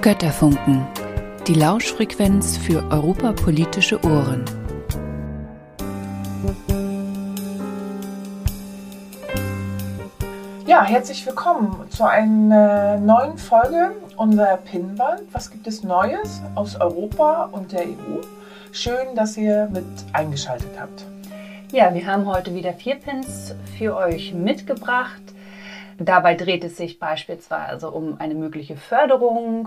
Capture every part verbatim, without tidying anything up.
Götterfunken, die Lauschfrequenz für europapolitische Ohren. Ja, herzlich willkommen zu einer neuen Folge unserer Pinnwand. Was gibt es Neues aus Europa und der E U? Schön, dass ihr mit eingeschaltet habt. Ja, wir haben heute wieder vier Pins für euch mitgebracht. Dabei dreht es sich beispielsweise um eine mögliche Förderung,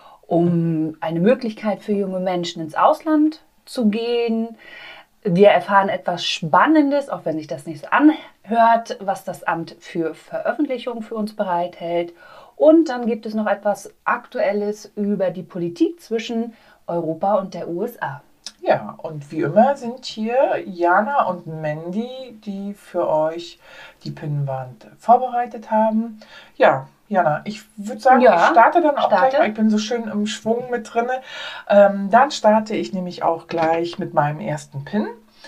um eine Möglichkeit für junge Menschen ins Ausland zu gehen. Wir erfahren etwas Spannendes, auch wenn sich das nicht so anhört, was das Amt für Veröffentlichung für uns bereithält. Und dann gibt es noch etwas Aktuelles über die Politik zwischen Europa und der U S A. Ja, und wie immer sind hier Jana und Mandy, die für euch die Pinnwand vorbereitet haben. Ja, Jana, ich würde sagen, ja, ich starte dann auch starte. gleich, ich bin so schön im Schwung mit drin. Ähm, dann starte ich nämlich auch gleich mit meinem ersten Pin.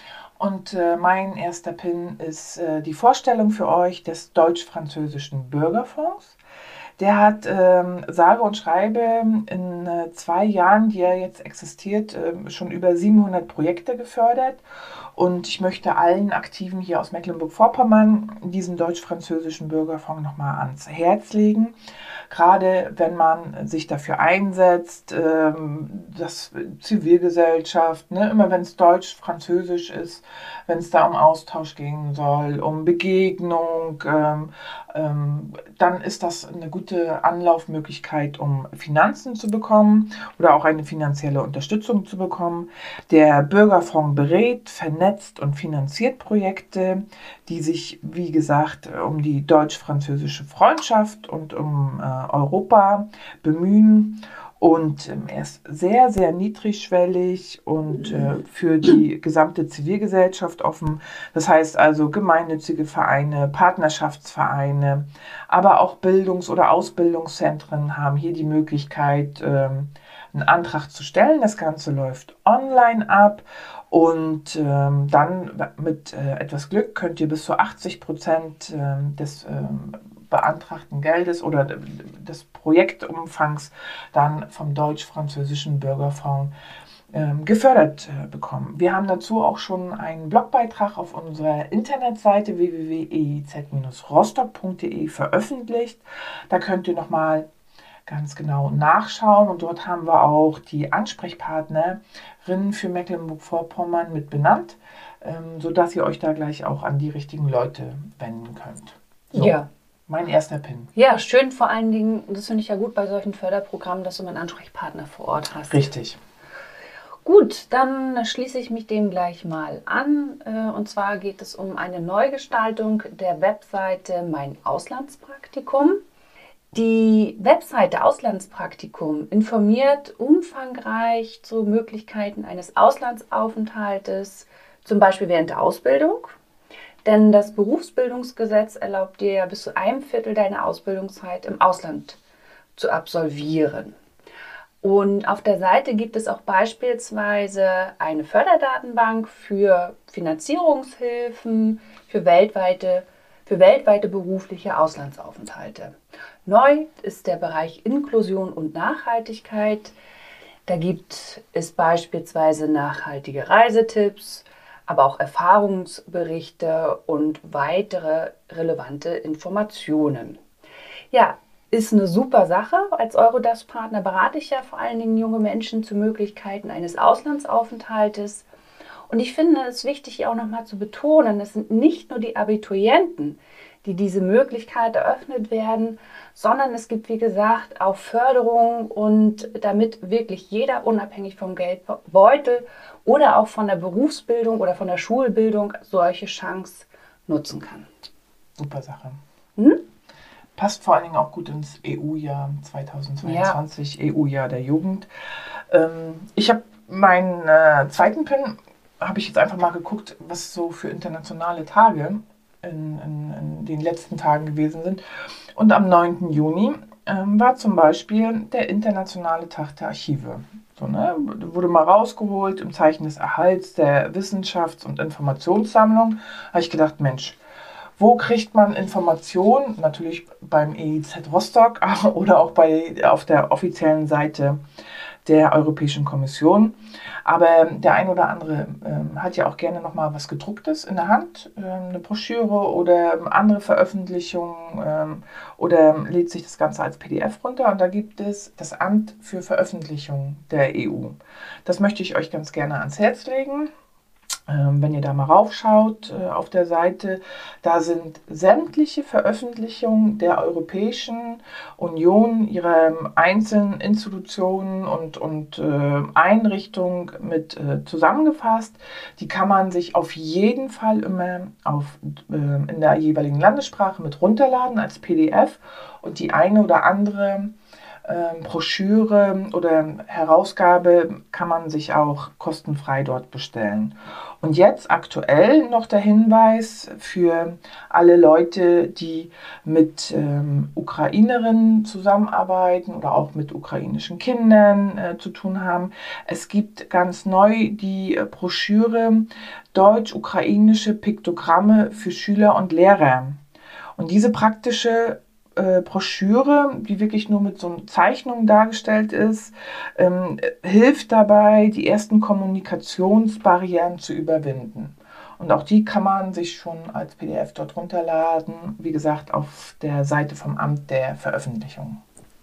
Und äh, mein erster Pin ist äh, die Vorstellung für euch des deutsch-französischen Bürgerfonds. Der hat ähm, sage und schreibe in äh, zwei Jahren, die er jetzt existiert, äh, schon über siebenhundert Projekte gefördert. Und ich möchte allen Aktiven hier aus Mecklenburg-Vorpommern diesen deutsch-französischen Bürgerfonds nochmal ans Herz legen. Gerade wenn man sich dafür einsetzt, ähm, dass Zivilgesellschaft, ne, immer wenn es deutsch-französisch ist, wenn es da um Austausch gehen soll, um Begegnung, ähm, ähm, dann ist das eine gute Anlaufmöglichkeit, um Finanzen zu bekommen oder auch eine finanzielle Unterstützung zu bekommen. Der Bürgerfonds berät, vernetzt und finanziert Projekte, die sich, wie gesagt, um die deutsch-französische Freundschaft und um äh, Europa bemühen. Und ähm, er ist sehr, sehr niedrigschwellig und äh, für die gesamte Zivilgesellschaft offen. Das heißt also gemeinnützige Vereine, Partnerschaftsvereine, aber auch Bildungs- oder Ausbildungszentren haben hier die Möglichkeit, ähm, einen Antrag zu stellen. Das Ganze läuft online ab. Und ähm, dann mit äh, etwas Glück könnt ihr bis zu achtzig Prozent ähm, des ähm, beantragten Geldes oder des Projektumfangs dann vom deutsch-französischen Bürgerfonds ähm, gefördert äh, bekommen. Wir haben dazu auch schon einen Blogbeitrag auf unserer Internetseite w w w punkt e i z Bindestrich rostock punkt d e veröffentlicht. Da könnt ihr nochmal ganz genau nachschauen und dort haben wir auch die Ansprechpartnerin für Mecklenburg-Vorpommern mit benannt, ähm, sodass ihr euch da gleich auch an die richtigen Leute wenden könnt. So, ja. Mein erster Pin. Ja, schön vor allen Dingen, das finde ich ja gut bei solchen Förderprogrammen, dass du einen Ansprechpartner vor Ort hast. Richtig. Gut, dann schließe ich mich dem gleich mal an. Und zwar geht es um eine Neugestaltung der Webseite Mein Auslandspraktikum. Die Webseite Auslandspraktikum informiert umfangreich zu Möglichkeiten eines Auslandsaufenthaltes, zum Beispiel während der Ausbildung. Denn das Berufsbildungsgesetz erlaubt dir ja bis zu einem Viertel deiner Ausbildungszeit im Ausland zu absolvieren. Und auf der Seite gibt es auch beispielsweise eine Förderdatenbank für Finanzierungshilfen, für weltweite, für weltweite berufliche Auslandsaufenthalte. Neu ist der Bereich Inklusion und Nachhaltigkeit. Da gibt es beispielsweise nachhaltige Reisetipps, aber auch Erfahrungsberichte und weitere relevante Informationen. Ja, ist eine super Sache. Als Eurodask-Partner berate ich ja vor allen Dingen junge Menschen zu Möglichkeiten eines Auslandsaufenthaltes. Und ich finde es wichtig, hier auch nochmal zu betonen, es sind nicht nur die Abiturienten, die diese Möglichkeit eröffnet werden, sondern es gibt, wie gesagt, auch Förderung und damit wirklich jeder unabhängig vom Geldbeutel oder auch von der Berufsbildung oder von der Schulbildung solche Chance nutzen kann. Super Sache. Hm? Passt vor allen Dingen auch gut ins E U-Jahr zweitausendzweiundzwanzig, ja. E U-Jahr der Jugend. Ähm, ich habe meinen äh, zweiten Pin, habe ich jetzt einfach mal geguckt, was so für internationale Tage in, in, in den letzten Tagen gewesen sind. Und am neunten Juni ähm, war zum Beispiel der Internationale Tag der Archive. So, ne, wurde mal rausgeholt im Zeichen des Erhalts der Wissenschafts- und Informationssammlung. Da habe ich gedacht, Mensch, Wo kriegt man Informationen? Natürlich beim E I Z Rostock oder auch bei, auf der offiziellen Seite der Europäischen Kommission. Aber der ein oder andere ähm, hat ja auch gerne nochmal was Gedrucktes in der Hand, ähm, eine Broschüre oder andere Veröffentlichungen ähm, oder lädt sich das Ganze als P D F runter. Und da gibt es das Amt für Veröffentlichung der E U. Das möchte ich euch ganz gerne ans Herz legen. Ähm, wenn ihr da mal raufschaut äh, auf der Seite, da sind sämtliche Veröffentlichungen der Europäischen Union, ihrer einzelnen Institutionen und, und äh, Einrichtungen mit äh, zusammengefasst. Die kann man sich auf jeden Fall immer auf, äh, in der jeweiligen Landessprache mit runterladen als P D F und die eine oder andere Ähm, Broschüre oder Herausgabe kann man sich auch kostenfrei dort bestellen. Und jetzt aktuell noch der Hinweis für alle Leute, die mit ähm, Ukrainerinnen zusammenarbeiten oder auch mit ukrainischen Kindern äh, zu tun haben. Es gibt ganz neu die äh, Broschüre Deutsch-Ukrainische Piktogramme für Schüler und Lehrer. Und diese praktische Äh, Broschüre, die wirklich nur mit so Zeichnungen dargestellt ist, ähm, hilft dabei, die ersten Kommunikationsbarrieren zu überwinden. Und auch die kann man sich schon als P D F dort runterladen, wie gesagt, auf der Seite vom Amt der Veröffentlichung.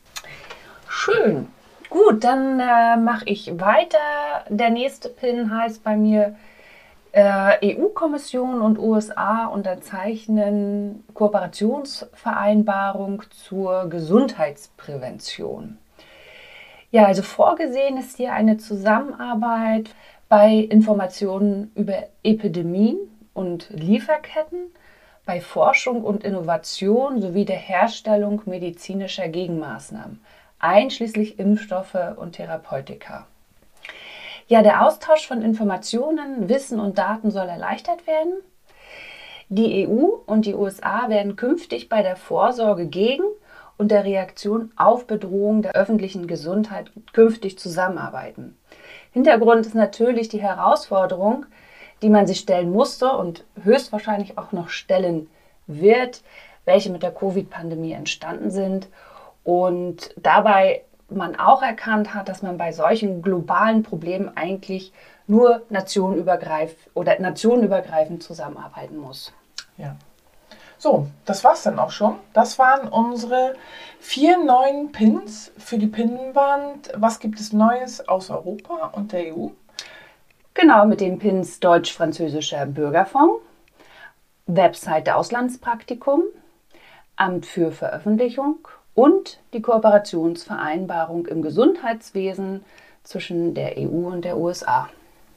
Schön. Gut, dann äh, mache ich weiter. Der nächste Pin heißt bei mir Äh, E U-Kommission und U S A unterzeichnen Kooperationsvereinbarung zur Gesundheitsprävention. Ja, also vorgesehen ist hier eine Zusammenarbeit bei Informationen über Epidemien und Lieferketten, bei Forschung und Innovation sowie der Herstellung medizinischer Gegenmaßnahmen, einschließlich Impfstoffe und Therapeutika. Ja, der Austausch von Informationen, Wissen und Daten soll erleichtert werden. Die E U und die U S A werden künftig bei der Vorsorge gegen und der Reaktion auf Bedrohung der öffentlichen Gesundheit künftig zusammenarbeiten. Hintergrund ist natürlich die Herausforderung, die man sich stellen musste und höchstwahrscheinlich auch noch stellen wird, welche mit der Covid-Pandemie entstanden sind. Und dabei man auch erkannt hat, dass man bei solchen globalen Problemen eigentlich nur nationenübergreifend oder nationenübergreifend zusammenarbeiten muss. Ja. So, das war's dann auch schon. Das waren unsere vier neuen Pins für die Pinnwand. Was gibt es Neues aus Europa und der E U? Genau, mit den Pins Deutsch-Französischer Bürgerfonds, Webseite Auslandspraktikum, Amt für Veröffentlichung und die Kooperationsvereinbarung im Gesundheitswesen zwischen der E U und der U S A.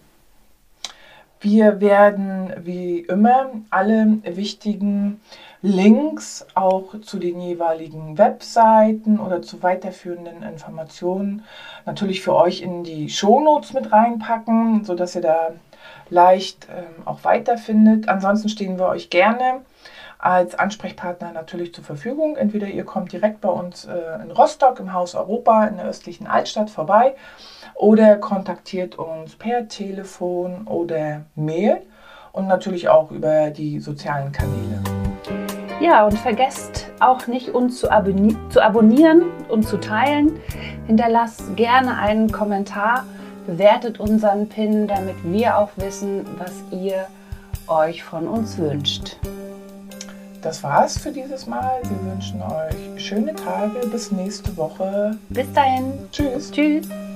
Wir werden wie immer alle wichtigen Links auch zu den jeweiligen Webseiten oder zu weiterführenden Informationen natürlich für euch in die Shownotes mit reinpacken, sodass ihr da leicht ähm, auch weiterfindet. Ansonsten stehen wir euch gerne als Ansprechpartner natürlich zur Verfügung. Entweder ihr kommt direkt bei uns äh, in Rostock im Haus Europa in der östlichen Altstadt vorbei oder kontaktiert uns per Telefon oder Mail und natürlich auch über die sozialen Kanäle. Ja, und vergesst auch nicht, uns zu, abonni- zu abonnieren und zu teilen. Hinterlasst gerne einen Kommentar, bewertet unseren Pin, damit wir auch wissen, was ihr euch von uns wünscht. Das war's für dieses Mal. Wir wünschen euch schöne Tage. Bis nächste Woche. Bis dahin. Tschüss. Tschüss.